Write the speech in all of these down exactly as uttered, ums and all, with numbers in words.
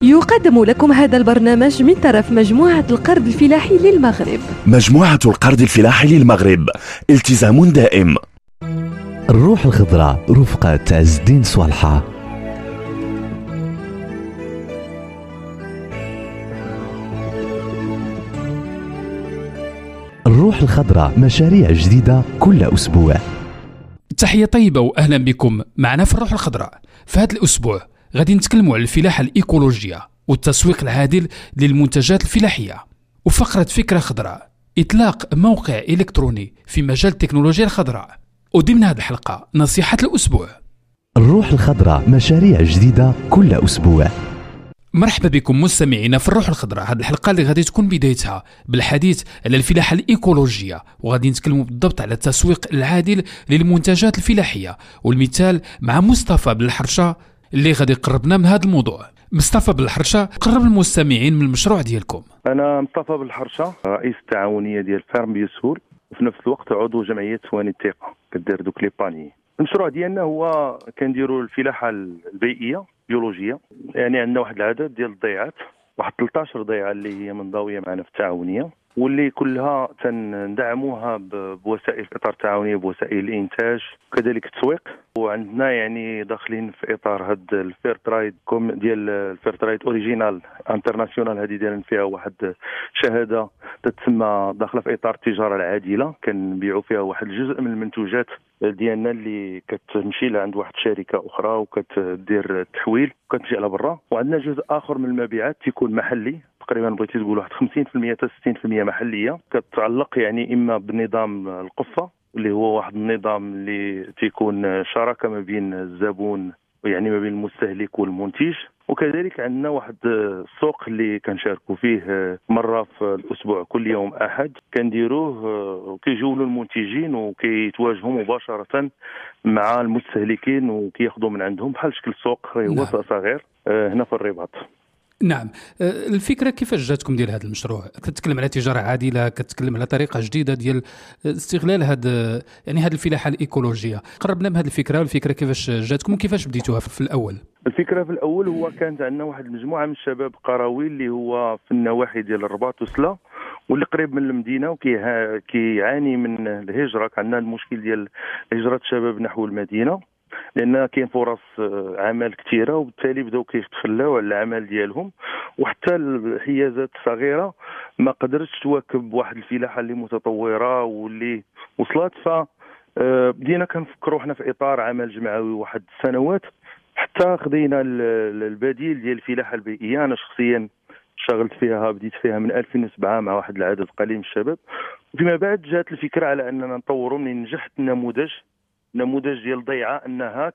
يقدم لكم هذا البرنامج من طرف مجموعة القرض الفلاحي للمغرب. مجموعة القرض الفلاحي للمغرب، التزام دائم. الروح الخضراء رفقة عز الدين صالحة. الروح الخضراء، مشاريع جديدة كل أسبوع. تحية طيبة وأهلا بكم معنا في الروح الخضراء. في هذا الأسبوع غادي نتكلموا على الفلاحة الإيكولوجية والتسويق العادل للمنتجات الفلاحية. وفقرة فكرة خضراء، إطلاق موقع إلكتروني في مجال التكنولوجيا الخضراء. وضمن هذه الحلقة نصيحة الأسبوع. الروح الخضراء، مشاريع جديدة كل أسبوع. مرحبا بكم مستمعينا في الروح الخضراء. هذه الحلقة اللي غادي تكون بدايتها بالحديث على الفلاحة الإيكولوجية، وغادي نتكلموا بالضبط على التسويق العادل للمنتجات الفلاحية، والمثال مع مصطفى بالحرشة اللي غادي يقربنا من هذا الموضوع. مصطفى بالحرشة، قرب المستمعين من المشروع ديالكم. أنا مصطفى بالحرشة، رئيس التعاونية ديال فارم بيسهول، وفي نفس الوقت عضو جمعية ثواني الثقة كدير دوك لي باني. المشروع ديالنا هو كنديروا الفلاحة البيئية بيولوجية، يعني عندنا واحد العدد ديال الضيعات، واحد ثلاثة عشر ضيعة اللي هي منضوية معنا في التعاونية، واللي كلها تندعموها بوسائل اطار التعاونيه، بوسائل الانتاج وكذلك التسويق. وعندنا يعني داخلين في اطار هاد الفير ترايد كوم ديال الفير ترايد اوريجينال انترناسيونال، هذه دايرين فيها واحد شهاده تتسمى داخله في اطار التجاره العادله، كنبيعوا فيها واحد الجزء من المنتوجات ديالنا اللي كتمشي لعند واحد الشركه اخرى وكتدير التحويل وكتمشي على برا. وعندنا جزء اخر من المبيعات تيكون محلي، تقريبا بغيتي تقول واحد خمسين بالمئة حتى ستين بالمئة محليه، كتعلق يعني اما بنظام القفه اللي هو واحد النظام اللي تيكون شراكه ما بين الزبون يعني ما بين المستهلك والمنتج. وكذلك عندنا واحد السوق اللي كنشاركوا فيه مره في الاسبوع، كل يوم احد كنديروه، وكيجولوا المنتجين وكيتواجهوا مباشره مع المستهلكين وكياخذوا من عندهم بحال شكل سوق هو صغير هنا في الرباط. نعم، الفكرة كيفاش جاتكم ديال هذا المشروع؟ كتتكلم على تجارة عادلة، كتتكلم على طريقة جديدة ديال استغلال هذا يعني هذه الفلاحة الإيكولوجية. قربنا بهذه الفكرة، والفكرة كيفاش جاتكم وكيفاش بديتوها في الأول؟ الفكرة في الأول هو كانت عندنا واحد المجموعة من الشباب قروي اللي هو في النواحي ديال الرباط وسلا، واللي قريب من المدينة وكيعاني من الهجرة. كان عندنا المشكل ديال هجرة الشباب نحو المدينة، لان كاين فرص عمل كثيره، وبالتالي بداو كيتخلاو على العمل ديالهم، وحتى الحيازات الصغيره ما قدرتش تواكب واحد الفلاحه اللي متطوره واللي وصلت. ف بدينا كنفكروا حنا في اطار عمل جمعوي واحد السنوات، حتى خدينا البديل ديال الفلاحه البيئيه. انا شخصيا اشتغلت فيها، بديت فيها من ألفين وسبعة مع واحد العدد قليل من الشباب. وفيما بعد جات الفكره على اننا نطوروا. من نجحت النموذج نموذج ديال ضيعه انها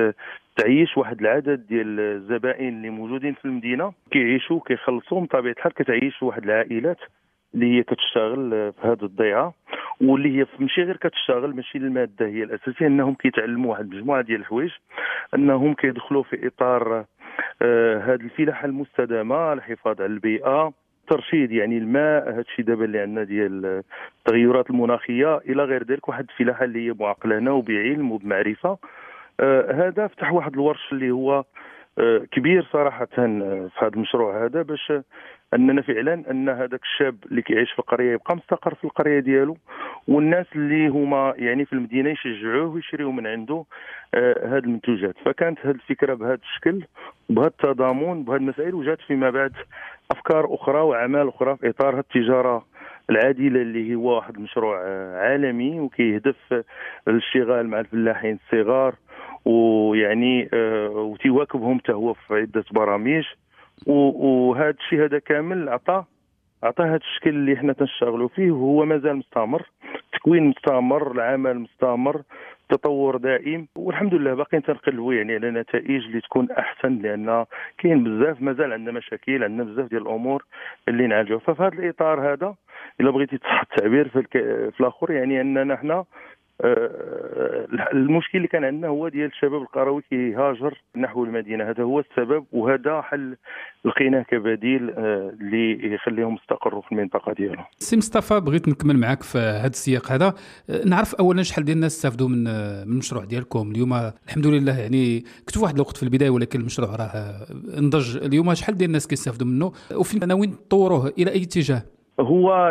كتعيش واحد العدد ديال الزبائن اللي موجودين في المدينه، كيعيشوا كيخلصوا من طبيعه الحال، كتعيش واحد العائلات اللي هي كتشتغل في هذه الضيعه، واللي هي ماشي غير كتشتغل، ماشي الماده هي الاساسيه، انهم كيتعلموا واحد المجموعه ديال الحوايج، انهم كيدخلوا في اطار آه هذه الفلاحه المستدامه، الحفاظ على البيئه، ترشيد يعني الماء، هذا الشيء دابا اللي عندنا ديال التغيرات المناخيه الى غير ذلك. واحد الفلاحه اللي هي معقلانه وبعلم وبمعرفه. آه هذا فتح واحد الورش اللي هو آه كبير صراحه في هذا المشروع هذا، باش اننا فعلا ان هذاك الشاب اللي كيعيش في القريه يبقى مستقر في القريه ديالو، والناس اللي هما يعني في المدينه يشجعوه ويشريوا من عنده آه هذه المنتوجات. فكانت هذه الفكره بهذا الشكل وبهذا التضامن بهذه المسائل، وجات فيما بعد افكار اخرى واعمال اخرى في اطار التجاره العادله اللي هو واحد المشروع عالمي وكيهدف للاشتغال مع الفلاحين الصغار، ويعني آه وتيواكبهم حتى هو في عده برامج. وهذا الشيء هذا كامل عطى عطى هذا الشكل اللي احنا تنشتغلوا فيه، وهو مازال مستمر، تكوين مستمر، العمل مستمر، تطور دائم، والحمد لله باقيين تنقلبوا يعني على نتائج اللي تكون احسن، لان كاين بزاف مازال عندنا مشاكل، عندنا بزاف ديال الامور اللي نعالجوها. ففي هذا الاطار هذا الا بغيتي تصح التعبير في, الك... في الاخر يعني اننا حنا المشكل اللي كان عندنا هو ديال الشباب القروي كيهاجر نحو المدينه. هذا هو السبب، وهذا حل لقيناه كبديل اللي يخليهم يستقروا في المنطقه ديالهم. سي مصطفى، بغيت نكمل معك في هذا السياق هذا. نعرف اولا شحال ديال الناس استافدوا من من المشروع ديالكم اليوم؟ الحمد لله، يعني كنت واحد الوقت في البدايه ولكن المشروع راه نضج اليوم. شحال ديال الناس كيستافدوا منه وفين ناويين تطوروه الى اي اتجاه؟ هو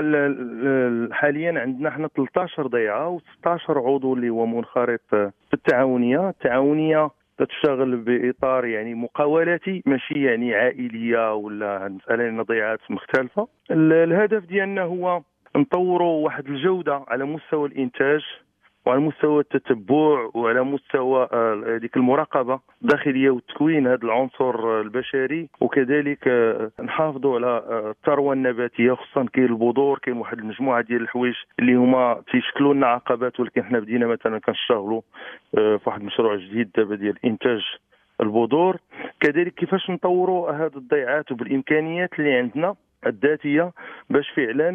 حاليا عندنا احنا ثلاثة عشر ضيعه و16 عضو اللي هو منخرط في التعاونيه. التعاونيه تشتغل باطار يعني مقاولاتي، ماشي يعني عائليه ولا مساله لنا ضيعات مختلفه. الهدف ديالنا هو نطوروا واحد الجوده على مستوى الانتاج وعلى مستوى التتبع وعلى مستوى ديك المراقبه الداخليه والتكوين هذا العنصر البشري، وكذلك نحافظوا على الثروه النباتيه، خصوصا كاين البذور، كاين واحد المجموعه ديال الحوايج اللي هما تيشكلوا لنا عقبات، ولكن حنا بدينا مثلا كنشتغلوا في واحد المشروع جديد دابا ديال انتاج البذور. كذلك كيفاش نطوروا هذه الضيعات وبالامكانيات اللي عندنا الذاتيه باش فعلا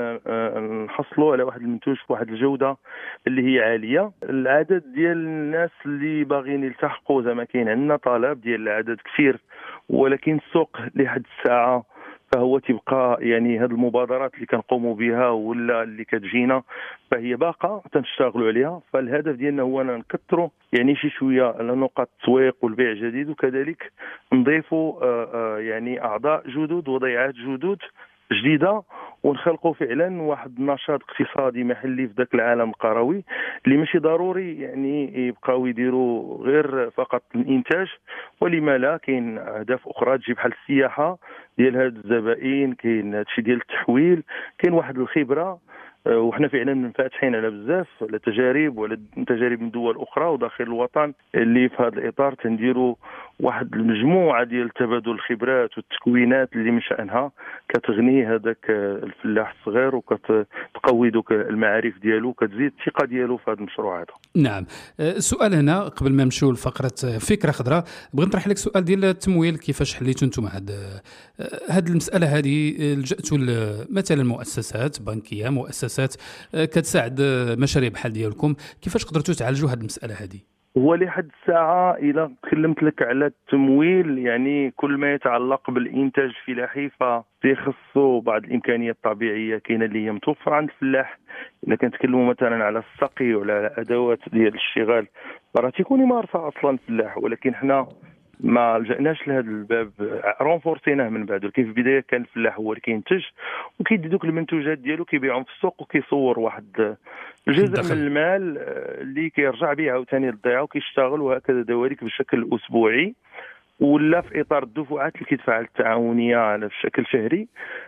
نحصلوا على واحد المنتوج بواحد الجوده اللي هي عاليه. العدد ديال الناس اللي باغيين يلتحقوا زعما كاين عندنا طلب ديال العدد كثير، ولكن السوق لحد الساعه فهو تبقى يعني هذه المبادرات اللي كنقوموا بها ولا اللي كتجينا فهي باقه تنشتغلوا عليها. فالهدف ديالنا هو نكثروا يعني شي شويه على نقاط التسويق والبيع جديد، وكذلك نضيفوا يعني اعضاء جدد وضيعات جدد جديده، ونخلقوا فعلا واحد النشاط اقتصادي محلي في ذاك العالم القروي اللي ماشي ضروري يعني يبقاو يديروا غير فقط الانتاج، ولما لا كاين اهداف اخرى تجي بحال السياحه ديال هاد الزبائن، كاين هادشي ديال التحويل، كاين واحد الخبره. وحنا فعلا منفتحين على بزاف على تجارب وعلى تجارب من دول اخرى وداخل الوطن اللي في هذا الاطار تنديروا واحد المجموعه ديال تبادل الخبرات والتكوينات اللي من شانها كتغني هذاك الفلاح الصغير وكتقوي دوك المعارف ديالو وكتزيد الثقه ديالو في هذا المشروع هذا. نعم. السؤال هنا قبل ما نمشيو لفقره فكره خضراء، بغيت نطرح لك سؤال ديال التمويل. كيفاش حليتوا انتم هاد هاد المساله هذه؟ لجأتوا مثلا مؤسسات بنكيه، مؤسسات كتساعد مشاريع بحال ديالكم، كيفاش قدرتوا تعالجوا هاد المساله هذه؟ هو لحد الساعة إذا تكلمت لك على التمويل يعني كل ما يتعلق بالإنتاج الفلاحي فيخصوا بعض الإمكانيات الطبيعية كاينة اللي هي متوفرة عند الفلاح. إذا كنتكلموا مثلا على السقي وعلى أدوات ديال الاشتغال راه تيكون يمارسها أصلا الفلاح، ولكن حنا ما لجأناش لهذا الباب، رونفورسيناه من بعد. كيف في البدايه كان الفلاح هو اللي كينتج وكيدي دوك المنتوجات ديالو كيبيعهم في السوق وكيصور واحد الجزء من المال اللي كيرجع به عاوتاني للضيعه وكيشتغل، وهكذا دواليك بشكل اسبوعي ولا في اطار الدفعات اللي كيدفع التعاونيه على بشكل شهري.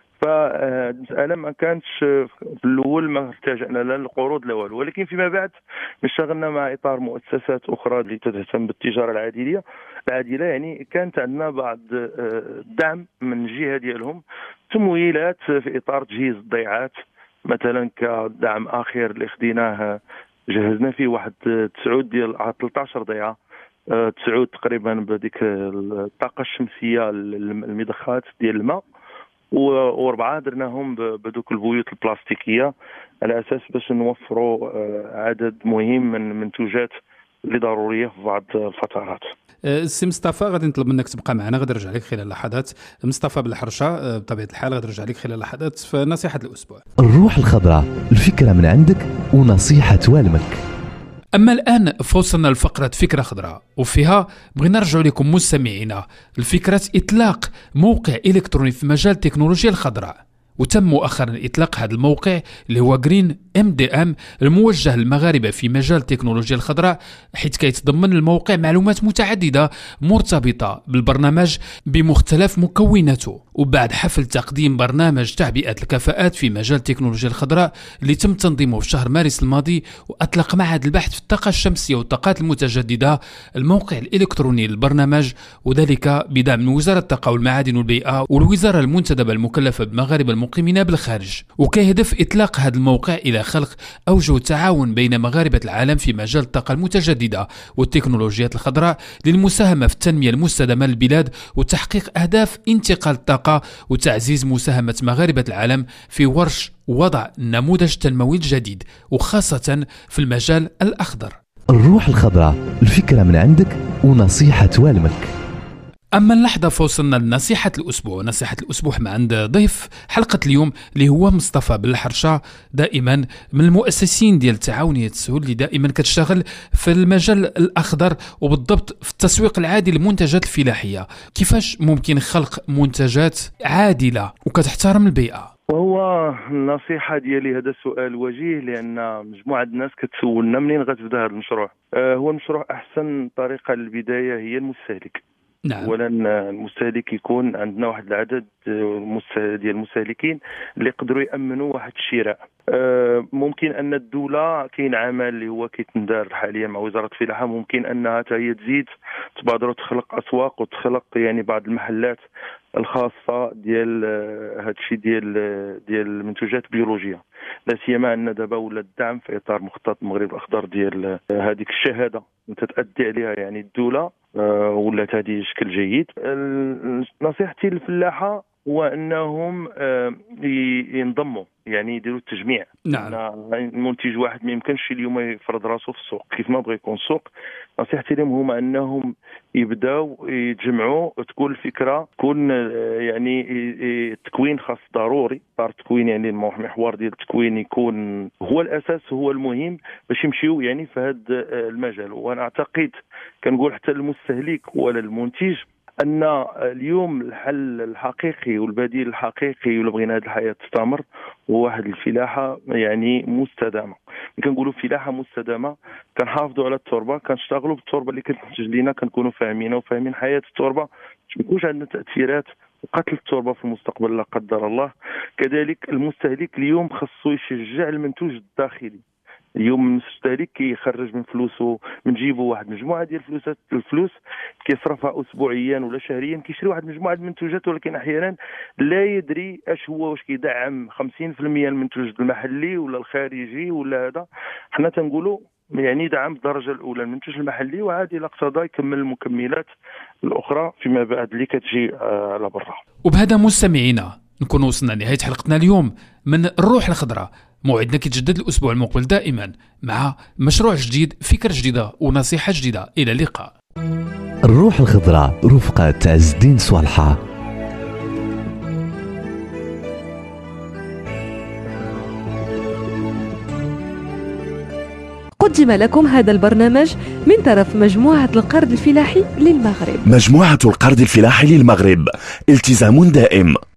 فالمسألة ما كانتش في الأول ما ارتجعنا لا للقروض لا والو، ولكن فيما بعد اشتغلنا مع إطار مؤسسات أخرى اللي تهتم بالتجارة العادلة العادلة يعني كانت عندنا بعض الدعم من الجهة ديالهم، تمويلات في إطار تجهيز الضيعات مثلا كدعم آخر اللي خديناه جهزنا فيه واحد تسعود ديال ثلاثة عشر ضيعة، تسعود تقريبا بديك الطاقة الشمسية المضخات ديال الماء، واربعه درناهم بدوك البيوت البلاستيكيه على اساس باش نوفروا عدد مهم من المنتوجات اللي ضروريه في بعض الفترات. السي مصطفى غادي نطلب منك تبقى معنا، غادي نرجع لك خلال لحظات. مصطفى بالحرشه بطبيعه الحال غادي نرجع لك خلال لحظات في نصيحه الاسبوع. الروح الخضراء، الفكره من عندك ونصيحه توالمك. أما الآن فوصلنا لفقرة فكرة خضراء، وفيها بغينا نرجع لكم مستمعينا لفكرة إطلاق موقع إلكتروني في مجال التكنولوجيا الخضراء. وتم مؤخرا إطلاق هذا الموقع اللي هو جرين ام دي ام الموجه للمغاربة في مجال التكنولوجيا الخضراء، حيث كيتضمن الموقع معلومات متعددة مرتبطة بالبرنامج بمختلف مكوناته. وبعد حفل تقديم برنامج تعبئة الكفاءات في مجال التكنولوجيا الخضراء اللي تم تنظيمه في شهر مارس الماضي، وأطلق معهد البحث في الطاقة الشمسية والطاقات المتجددة الموقع الإلكتروني للبرنامج، وذلك بدعم من وزارة الطاقة والمعادن والبيئة والوزارة المنتدبة المكلفة بمغاربة المقيمين بالخارج، وكيهدف إطلاق هذا الموقع إلى خلق أوجه تعاون بين مغاربة العالم في مجال الطاقة المتجددة والتكنولوجيات الخضراء للمساهمة في التنمية المستدامة للبلاد وتحقيق أهداف انتقال الطاقة وتعزيز مساهمة مغاربة العالم في ورش وضع نموذج تنموي جديد وخاصة في المجال الأخضر. الروح الخضراء، الفكرة من عندك ونصيحة توالمك. أما اللحظة فوصلنا لنصيحة الأسبوع. نصيحة الأسبوع مع عند ضيف حلقة اليوم اللي هو مصطفى بالحرشة، دائما من المؤسسين ديال تعاونية السهول اللي دائما كتشتغل في المجال الأخضر وبالضبط في التسويق العادي للمنتجات الفلاحية. كيفاش ممكن خلق منتجات عادلة وكتحترم البيئة؟ وهو النصيحة ديالي هذا سؤال وجيه، لأن مجموعة الناس كتسولنا منين غتبدا هذا المشروع. آه هو المشروع أحسن طريقة للبداية هي المستهلك. نعم. اولا المستهلك يكون عندنا واحد العدد ديال المستهلكين اللي يقدروا يامنوا واحد الشراء. أه ممكن ان الدوله كاين عمل اللي هو كيتندار حاليا مع وزاره الفلاحه، ممكن انها حتى هي تزيد تبادر وتخلق اسواق وتخلق يعني بعض المحلات الخاصه ديال هذا الشيء ديال ديال المنتوجات البيولوجيه، لا سيما ان دابا ولا الدعم في اطار مخطط المغرب الاخضر ديال هذيك الشهاده تتادي عليها يعني الدوله، أه ولات هذه شكل جيد. نصيحتي للفلاحه هو انهم ينضموا، يعني يديروا التجميع. نعم. المنتج واحد ما يمكنش اليوم يفرض راسه في السوق كيف ما بغى يكون السوق. نصيحتي لهم هما انهم يبداو يتجمعوا وتكون الفكره تكون يعني التكوين خاص ضروري، صار التكوين يعني المحور ديال التكوين يكون هو الاساس، هو المهم باش يمشيو يعني في هذا المجال. وانا اعتقد كنقول حتى المستهلك ولا المنتج أن اليوم الحل الحقيقي والبديل الحقيقي ولا بغينا هذه الحياة تستمر هو واحد الفلاحة يعني مستدامة. كنقولوا فلاحة مستدامة، كنحافظوا على التربة، كنشتغلوا بالتربة اللي كتنتج لنا، كنكونوا فاهمينها وفاهمين حياة التربة باش ما يكونش عندنا تأثيرات وقتل التربة في المستقبل لا قدر الله. كذلك المستهلك اليوم خصو يشجع المنتوج الداخلي. اليوم المستهلك كيخرج من فلوسه من جيبه واحد مجموعه ديال الفلوس الفلوس كيصرفها اسبوعيا ولا شهريا، كيشري واحد مجموعه المنتوجات، ولكن احيانا لا يدري اش هو، واش كيدعم خمسين بالمئة المنتوج المحلي ولا الخارجي ولا هذا. حنا تنقولوا يعني دعم الدرجه الاولى المنتوج المحلي، وعادي الا اقتضى يكمل المكملات الاخرى فيما بعد اللي كتجي على برا. وبهذا مستمعينا نكون وصلنا لنهايه حلقتنا اليوم من الروح الخضراء. موعدنا كيتجدد الأسبوع المقبل دائما مع مشروع جديد، فكرة جديدة ونصيحة جديدة. إلى اللقاء. الروح الخضراء رفقة عز الدين صالحة. قدم لكم هذا البرنامج من طرف مجموعة القرض الفلاحي للمغرب. مجموعة القرض الفلاحي للمغرب، التزام دائم.